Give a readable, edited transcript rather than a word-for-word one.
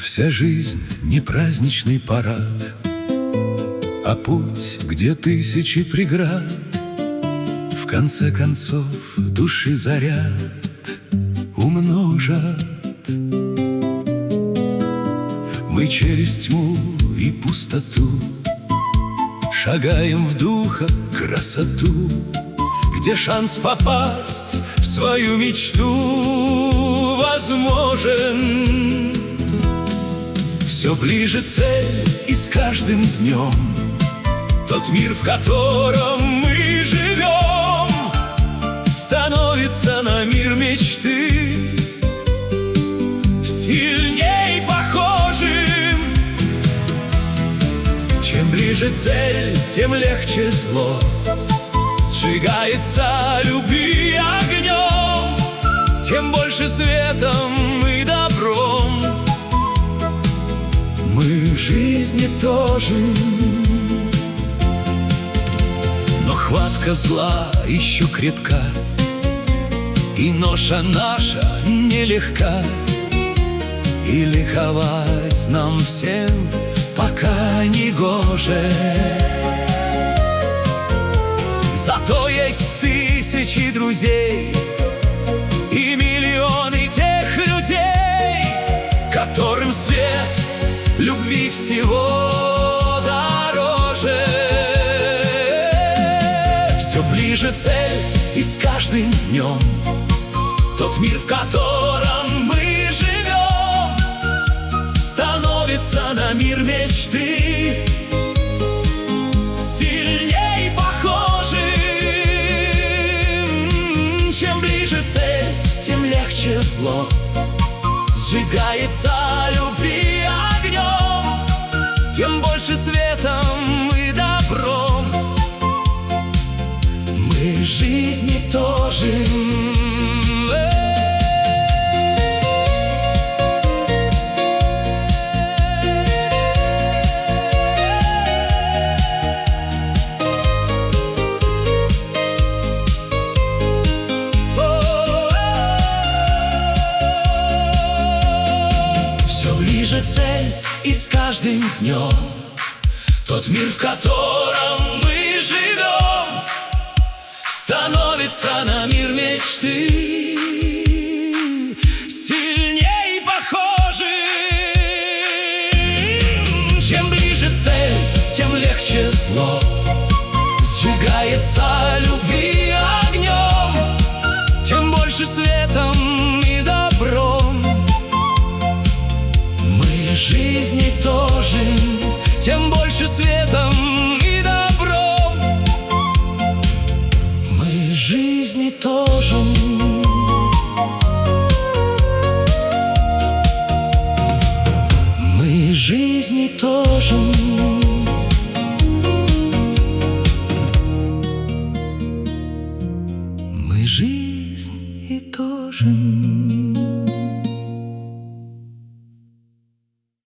Вся жизнь не праздничный парад, а путь, где тысячи преград. В конце концов души заряд умножат. Мы через тьму и пустоту шагаем в духа красоту, где шанс попасть в свою мечту возможен. Все ближе цель, и с каждым днем тот мир, в котором мы живем, становится на мир мечты сильней похожим. Чем ближе цель, тем легче зло сжигается любви огнем, тем больше светом и добром мы жизни тоже. Но хватка зла еще крепка, и ноша наша нелегка, и ликовать нам всем пока не гоже. Зато есть тысячи друзей и миллионы тех людей, которым свет любви всего дороже. Все ближе цель, и с каждым днем тот мир, в котором мы живем, становится на мир мечты сильней похожим. Чем ближе цель, тем легче зло сжигается любви огнем, тем больше светом и добром мы жизни тоже. Цель, и с каждым днем тот мир, в котором мы живем, становится на мир мечты сильней похожим. Чем ближе цель, тем легче зло сжигается любви